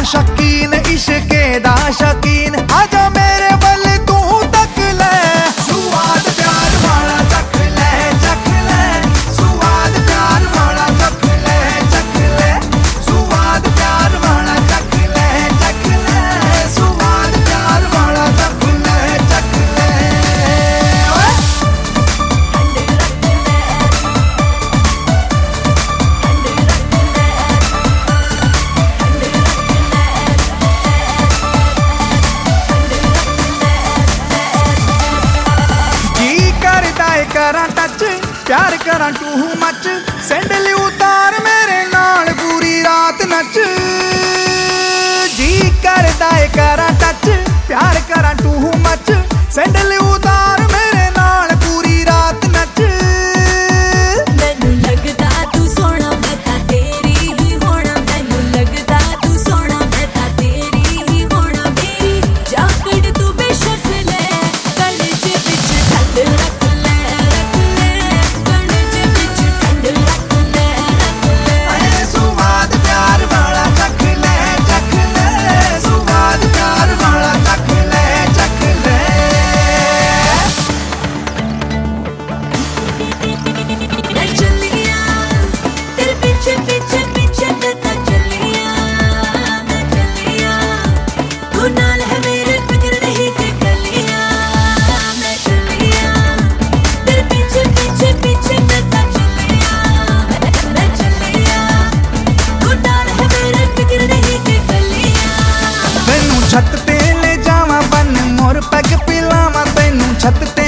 शकीन इश्के दा शकीन, आजा मेरे वल तू तक ले, सुवाद प्यार वाला चख ले, चख ले, सुवाद प्यार वाला चख ले, चख ले, सुवाद प्यार वाला चख ले, चख ले, सुवाद प्यार वाला चख ले, चख ले। करा टच प्यार करा टू मच, सैंडल उतार मेरे नाल पूरी रात नच, जी करदा है करा टच प्यार करा टू मच, सैंडल उतार मेरे नाल पूरी रात नच। मैनू लगदा तू सोना मैं तां तेरी ही होना, मैनू लगदा तू सोना मैं तां तेरी ही होना, मेरी जाकड़ तू बेशक ले, कलेजे विच ठंड रख ले, रख ले, कलेजे विच ठंड रख ले, रख ले। अरे सुवाद प्यार वाला चख ले, चख ले, सुवाद प्यार वाला चख ले, चख ले। मैं चलिया तेरे पीछे पीछे पीछे मैं तां चलिया, मैं चलिया तू नाल है मेरे फिक्र नहीं के गलिया, मैं चलिया तेरे पीछे पीछे पीछे मैं तां चलिया, मैं चलिया तू नाल है मेरे फिक्र नहीं के गलिया। तेनू छत ते ले जावा बन मोर पग पिलावा, तेनू छत ते